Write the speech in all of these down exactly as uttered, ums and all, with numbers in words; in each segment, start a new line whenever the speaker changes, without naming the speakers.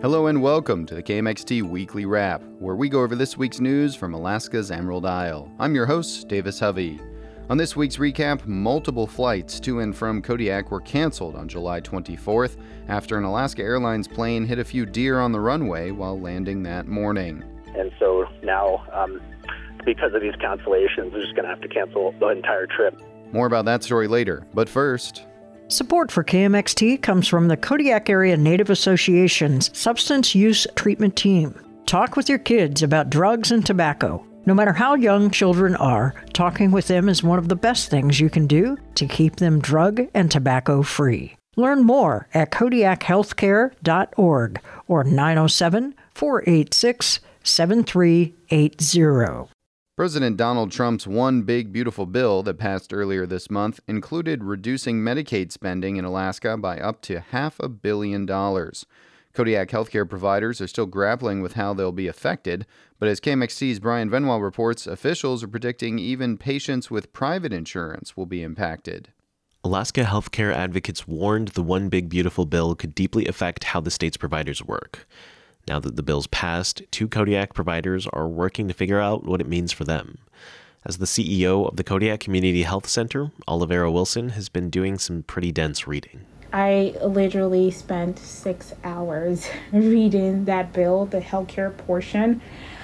Hello and welcome to the K M X T Weekly Wrap, where we go over this week's news from Alaska's Emerald Isle. I'm your host, Davis Hovey. On this week's recap, multiple flights to and from Kodiak were canceled on July twenty-fourth after an Alaska Airlines plane hit a few deer on the runway while landing that morning.
And so now, um, because of these cancellations, we're just going to have to cancel the entire trip.
More about that story later, but first...
Support for K M X T comes from the Kodiak Area Native Association's Substance Use Treatment Team. Talk with your kids about drugs and tobacco. No matter how young children are, talking with them is one of the best things you can do to keep them drug and tobacco free. Learn more at kodiak healthcare dot org or nine oh seven, four eight six, seven three eight zero.
President Donald Trump's One Big Beautiful Bill that passed earlier this month included reducing Medicaid spending in Alaska by up to half a billion dollars. Kodiak healthcare providers are still grappling with how they'll be affected, but as K M X T's Brian Venwell reports, officials are predicting even patients with private insurance will be impacted.
Alaska healthcare advocates warned the One Big Beautiful Bill could deeply affect how the state's providers work. Now that the bill's passed, two Kodiak providers are working to figure out what it means for them. As the C E O of the Kodiak Community Health Center, Olivera Wilson has been doing some pretty dense reading.
I literally spent six hours reading that bill, the healthcare portion,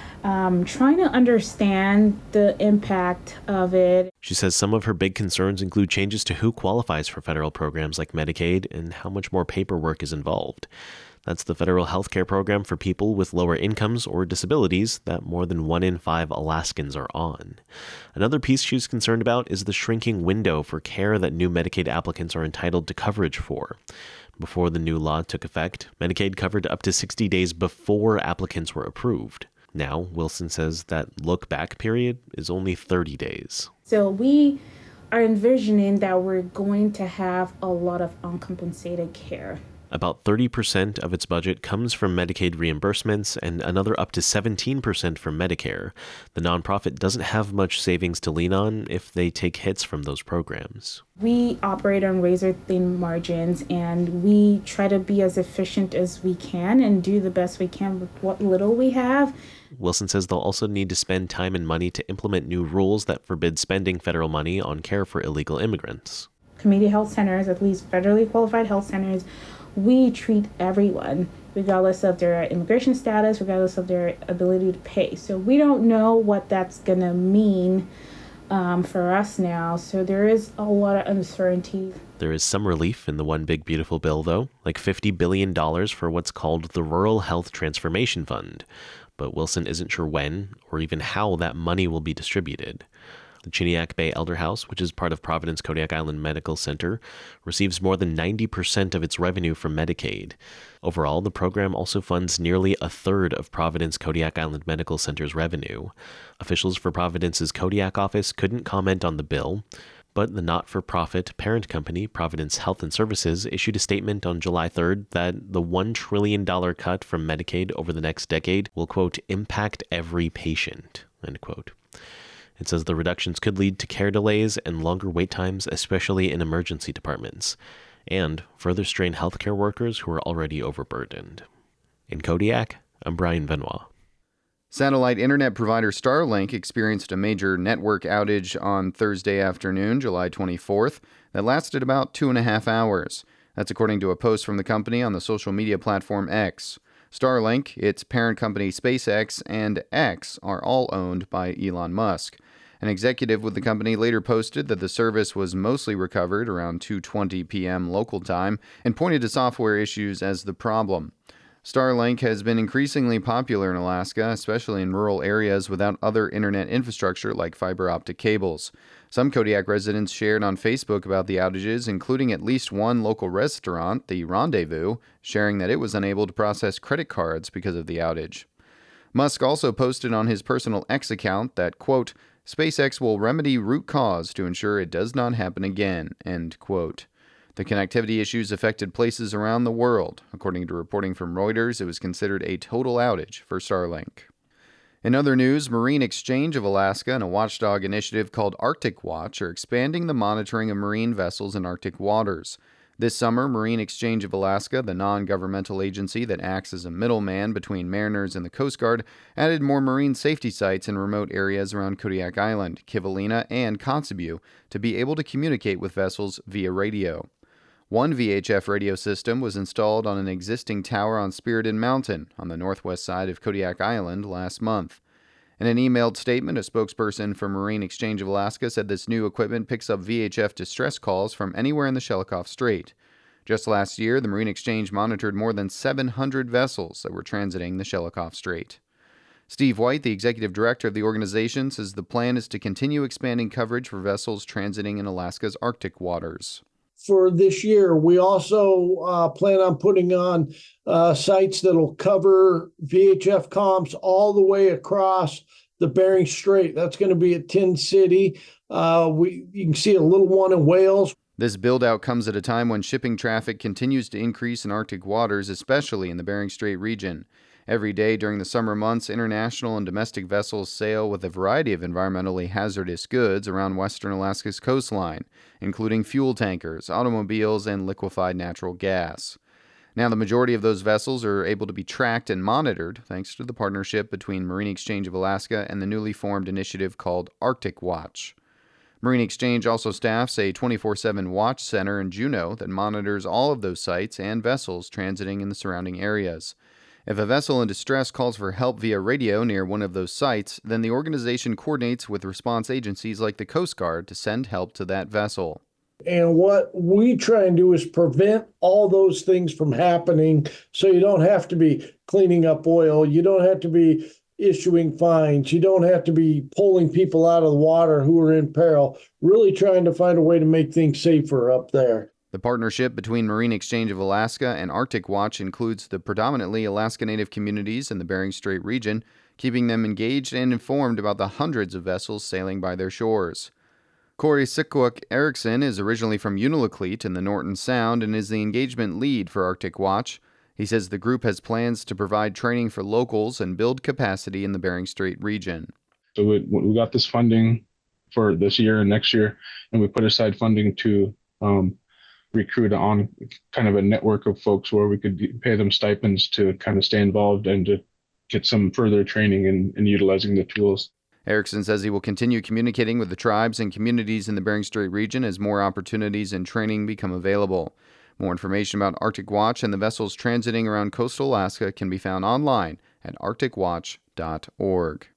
um, trying to understand the impact of it.
She says some of her big concerns include changes to who qualifies for federal programs like Medicaid and how much more paperwork is involved. That's the federal health care program for people with lower incomes or disabilities that more than one in five Alaskans are on. Another piece she's concerned about is the shrinking window for care that new Medicaid applicants are entitled to coverage for. Before the new law took effect, Medicaid covered up to sixty days before applicants were approved. Now, Wilson says that look-back period is only thirty days.
So we are envisioning that we're going to have a lot of uncompensated care.
About thirty percent of its budget comes from Medicaid reimbursements and another up to seventeen percent from Medicare. The nonprofit doesn't have much savings to lean on if they take hits from those programs.
We operate on razor-thin margins, and we try to be as efficient as we can and do the best we can with what little we have.
Wilson says they'll also need to spend time and money to implement new rules that forbid spending federal money on care for illegal immigrants.
Community health centers, at least federally qualified health centers, we treat everyone, regardless of their immigration status, regardless of their ability to pay. So we don't know what that's going to mean um, for us now. So there is a lot of uncertainty.
There is some relief in the One Big Beautiful Bill, though, like fifty billion dollars for what's called the Rural Health Transformation Fund. But Wilson isn't sure when or even how that money will be distributed. The Chiniak Bay Elder House, which is part of Providence Kodiak Island Medical Center, receives more than ninety percent of its revenue from Medicaid. Overall, the program also funds nearly a third of Providence Kodiak Island Medical Center's revenue. Officials for Providence's Kodiak office couldn't comment on the bill, but the not-for-profit parent company, Providence Health and Services, issued a statement on July third that the one trillion dollars cut from Medicaid over the next decade will, quote, impact every patient, end quote. It says the reductions could lead to care delays and longer wait times, especially in emergency departments, and further strain healthcare workers who are already overburdened. In Kodiak, I'm Brian Venwell.
Satellite internet provider Starlink experienced a major network outage on Thursday afternoon, July twenty-fourth, that lasted about two and a half hours. That's according to a post from the company on the social media platform X. Starlink, its parent company SpaceX, and X are all owned by Elon Musk. An executive with the company later posted that the service was mostly recovered around two twenty p.m. local time and pointed to software issues as the problem. Starlink has been increasingly popular in Alaska, especially in rural areas without other internet infrastructure like fiber optic cables. Some Kodiak residents shared on Facebook about the outages, including at least one local restaurant, the Rendezvous, sharing that it was unable to process credit cards because of the outage. Musk also posted on his personal X account that, quote, SpaceX will remedy root cause to ensure it does not happen again, end quote. The connectivity issues affected places around the world. According to reporting from Reuters, it was considered a total outage for Starlink. In other news, Marine Exchange of Alaska and a watchdog initiative called Arctic Watch are expanding the monitoring of marine vessels in Arctic waters. This summer, Marine Exchange of Alaska, the non-governmental agency that acts as a middleman between mariners and the Coast Guard, added more marine safety sites in remote areas around Kodiak Island, Kivalina, and Kotzebue to be able to communicate with vessels via radio. One V H F radio system was installed on an existing tower on Spirited Mountain on the northwest side of Kodiak Island last month. In an emailed statement, a spokesperson for Marine Exchange of Alaska said this new equipment picks up V H F distress calls from anywhere in the Shelikof Strait. Just last year, the Marine Exchange monitored more than seven hundred vessels that were transiting the Shelikof Strait. Steve White, the executive director of the organization, says the plan is to continue expanding coverage for vessels transiting in Alaska's Arctic waters.
For this year, we also uh, plan on putting on uh, sites that'll cover V H F comms all the way across the Bering Strait. That's going to be at Tin City. Uh, we you can see a little one in Wales.
This build-out comes at a time when shipping traffic continues to increase in Arctic waters, especially in the Bering Strait region. Every day during the summer months, international and domestic vessels sail with a variety of environmentally hazardous goods around western Alaska's coastline, including fuel tankers, automobiles, and liquefied natural gas. Now, the majority of those vessels are able to be tracked and monitored thanks to the partnership between Marine Exchange of Alaska and the newly formed initiative called Arctic Watch. Marine Exchange also staffs a twenty-four seven watch center in Juneau that monitors all of those sites and vessels transiting in the surrounding areas. If a vessel in distress calls for help via radio near one of those sites, then the organization coordinates with response agencies like the Coast Guard to send help to that vessel.
And what we try and do is prevent all those things from happening, so you don't have to be cleaning up oil, you don't have to be issuing fines, you don't have to be pulling people out of the water who are in peril, really trying to find a way to make things safer up there.
The partnership between Marine Exchange of Alaska and Arctic Watch includes the predominantly Alaska Native communities in the Bering Strait region, keeping them engaged and informed about the hundreds of vessels sailing by their shores. Corey Sikwuk Erickson is originally from Unalakleet in the Norton Sound and is the engagement lead for Arctic Watch. He says the group has plans to provide training for locals and build capacity in the Bering Strait region.
So we, we got this funding for this year and next year, and we put aside funding to um, recruit on kind of a network of folks where we could pay them stipends to kind of stay involved and to get some further training in, in utilizing the tools.
Erickson says he will continue communicating with the tribes and communities in the Bering Strait region as more opportunities and training become available. More information about Arctic Watch and the vessels transiting around coastal Alaska can be found online at arctic watch dot org.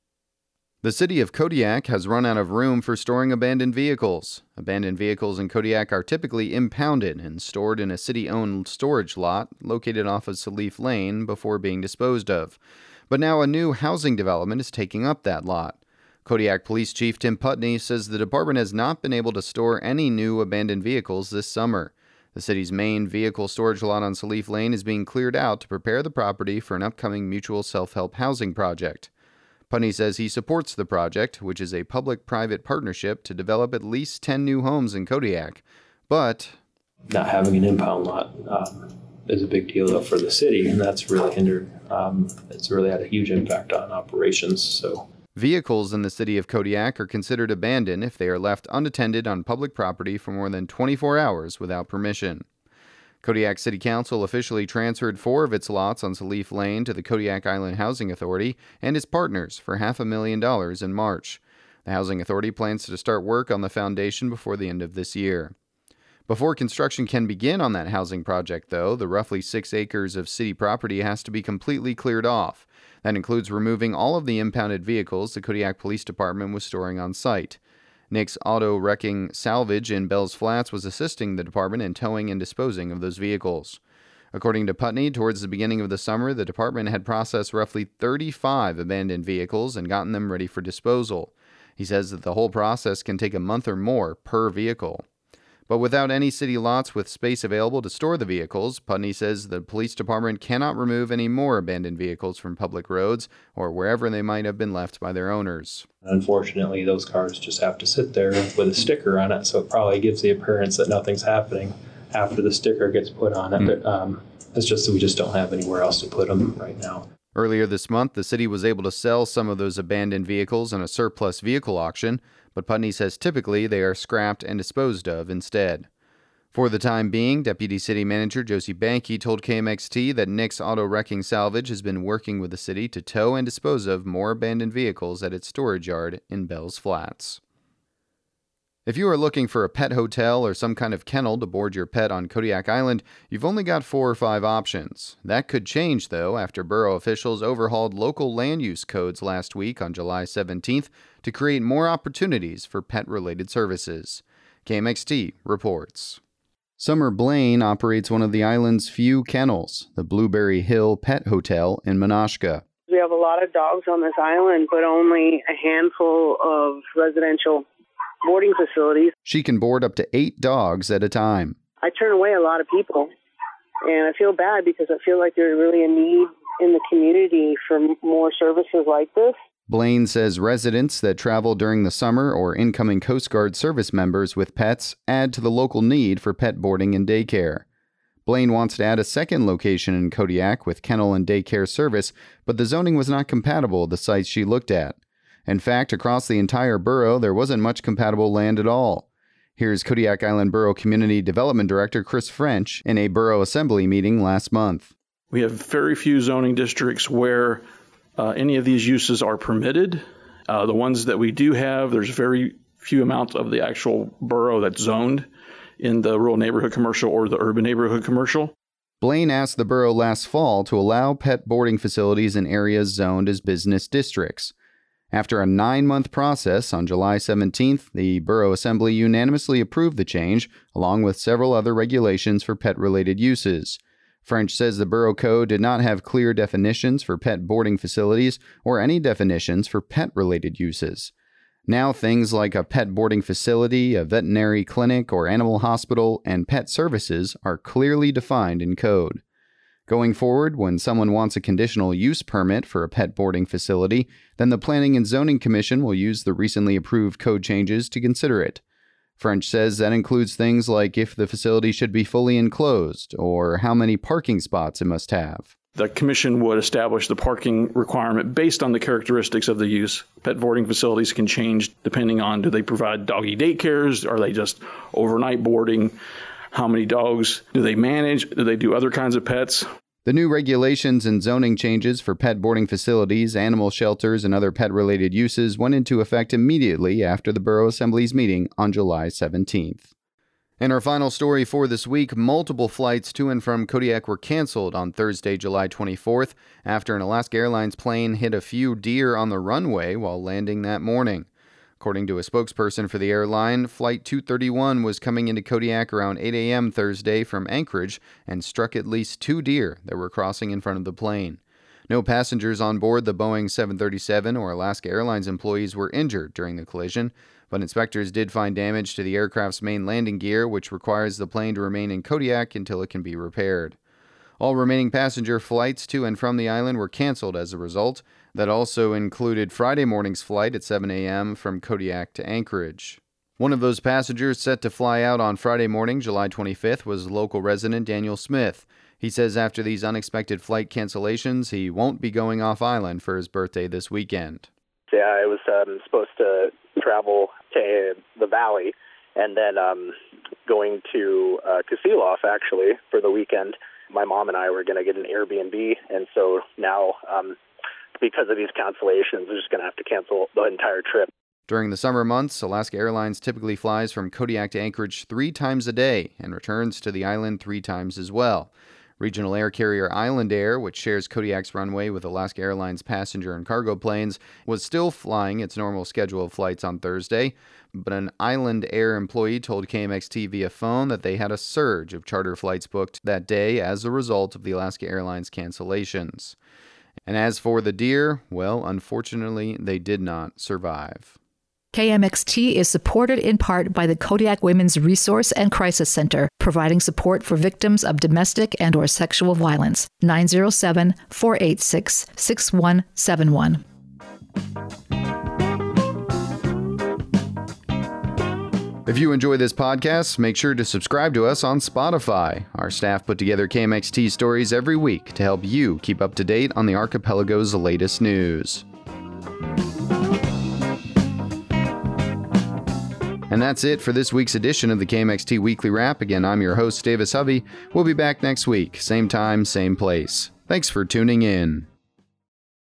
The city of Kodiak has run out of room for storing abandoned vehicles. Abandoned vehicles in Kodiak are typically impounded and stored in a city-owned storage lot located off of Salif Lane before being disposed of. But now a new housing development is taking up that lot. Kodiak Police Chief Tim Putney says the department has not been able to store any new abandoned vehicles this summer. The city's main vehicle storage lot on Salif Lane is being cleared out to prepare the property for an upcoming mutual self-help housing project. Putney says he supports the project, which is a public-private partnership to develop at least ten new homes in Kodiak. But
not having an impound lot um, is a big deal for the city, and that's really hindered. Um, it's really had a huge impact on operations. So.
Vehicles in the city of Kodiak are considered abandoned if they are left unattended on public property for more than twenty-four hours without permission. Kodiak City Council officially transferred four of its lots on Salif Lane to the Kodiak Island Housing Authority and its partners for half a million dollars in March. The Housing Authority plans to start work on the foundation before the end of this year. Before construction can begin on that housing project, though, the roughly six acres of city property has to be completely cleared off. That includes removing all of the impounded vehicles the Kodiak Police Department was storing on site. Nick's Auto Wrecking Salvage in Bells Flats was assisting the department in towing and disposing of those vehicles. According to Putney, towards the beginning of the summer, the department had processed roughly thirty-five abandoned vehicles and gotten them ready for disposal. He says that the whole process can take a month or more per vehicle. But without any city lots with space available to store the vehicles, Putney says the police department cannot remove any more abandoned vehicles from public roads or wherever they might have been left by their owners.
Unfortunately, those cars just have to sit there with a sticker on it, so it probably gives the appearance that nothing's happening after the sticker gets put on it. Mm. But um, it's just that we just don't have anywhere else to put them right now.
Earlier this month, the city was able to sell some of those abandoned vehicles in a surplus vehicle auction, but Putney says typically they are scrapped and disposed of instead. For the time being, Deputy City Manager Josie Banke told K M X T that Nick's Auto Wrecking Salvage has been working with the city to tow and dispose of more abandoned vehicles at its storage yard in Bells Flats. If you are looking for a pet hotel or some kind of kennel to board your pet on Kodiak Island, you've only got four or five options. That could change, though, after borough officials overhauled local land use codes last week on July seventeenth to create more opportunities for pet-related services. K M X T reports. Summer Blaine operates one of the island's few kennels, the Blueberry Hill Pet Hotel in Menasha.
We have a lot of dogs on this island, but only a handful of residential boarding facilities.
She can board up to eight dogs at a time.
I turn away a lot of people, and I feel bad because I feel like there's really a need in the community for more services like this.
Blaine says residents that travel during the summer or incoming Coast Guard service members with pets add to the local need for pet boarding and daycare. Blaine wants to add a second location in Kodiak with kennel and daycare service, but the zoning was not compatible with the sites she looked at. In fact, across the entire borough, there wasn't much compatible land at all. Here's Kodiak Island Borough Community Development Director Chris French in a borough assembly meeting last month.
We have very few zoning districts where Uh, any of these uses are permitted. Uh, the ones that we do have, there's very few amounts of the actual borough that's zoned in the rural neighborhood commercial or the urban neighborhood commercial.
Blaine asked the borough last fall to allow pet boarding facilities in areas zoned as business districts. After a nine-month process, on July seventeenth, the Borough Assembly unanimously approved the change, along with several other regulations for pet-related uses. French says the Borough Code did not have clear definitions for pet boarding facilities or any definitions for pet-related uses. Now things like a pet boarding facility, a veterinary clinic, or animal hospital, and pet services are clearly defined in code. Going forward, when someone wants a conditional use permit for a pet boarding facility, then the Planning and Zoning Commission will use the recently approved code changes to consider it. French says that includes things like if the facility should be fully enclosed or how many parking spots it must have.
The commission would establish the parking requirement based on the characteristics of the use. Pet boarding facilities can change depending on, do they provide doggy daycares? Are they just overnight boarding? How many dogs do they manage? Do they do other kinds of pets?
The new regulations and zoning changes for pet boarding facilities, animal shelters, and other pet-related uses went into effect immediately after the Borough Assembly's meeting on July seventeenth. In our final story for this week, multiple flights to and from Kodiak were canceled on Thursday, July twenty-fourth, after an Alaska Airlines plane hit a few deer on the runway while landing that morning. According to a spokesperson for the airline, Flight two thirty-one was coming into Kodiak around eight a.m. Thursday from Anchorage and struck at least two deer that were crossing in front of the plane. No passengers on board the Boeing seven thirty-seven or Alaska Airlines employees were injured during the collision, but inspectors did find damage to the aircraft's main landing gear, which requires the plane to remain in Kodiak until it can be repaired. All remaining passenger flights to and from the island were canceled as a result. That also included Friday morning's flight at seven a.m. from Kodiak to Anchorage. One of those passengers set to fly out on Friday morning, July twenty-fifth, was local resident Daniel Smith. He says after these unexpected flight cancellations, he won't be going off island for his birthday this weekend.
Yeah, I was um, supposed to travel to the valley and then um, going to uh, Kasilof, actually, for the weekend. My mom and I were going to get an Airbnb, and so now, um, because of these cancellations, we're just going to have to cancel the entire trip.
During the summer months, Alaska Airlines typically flies from Kodiak to Anchorage three times a day and returns to the island three times as well. Regional air carrier Island Air, which shares Kodiak's runway with Alaska Airlines passenger and cargo planes, was still flying its normal schedule of flights on Thursday, but an Island Air employee told K M X T via phone that they had a surge of charter flights booked that day as a result of the Alaska Airlines cancellations. And as for the deer, well, unfortunately, they did not survive.
K M X T is supported in part by the Kodiak Women's Resource and Crisis Center, providing support for victims of domestic and or sexual violence. nine oh seven, four eight six, six one seven one.
If you enjoy this podcast, make sure to subscribe to us on Spotify. Our staff put together K M X T stories every week to help you keep up to date on the archipelago's latest news. And that's it for this week's edition of the K M X T Weekly Wrap. Again, I'm your host, Davis Hovey. We'll be back next week, same time, same place. Thanks for tuning in.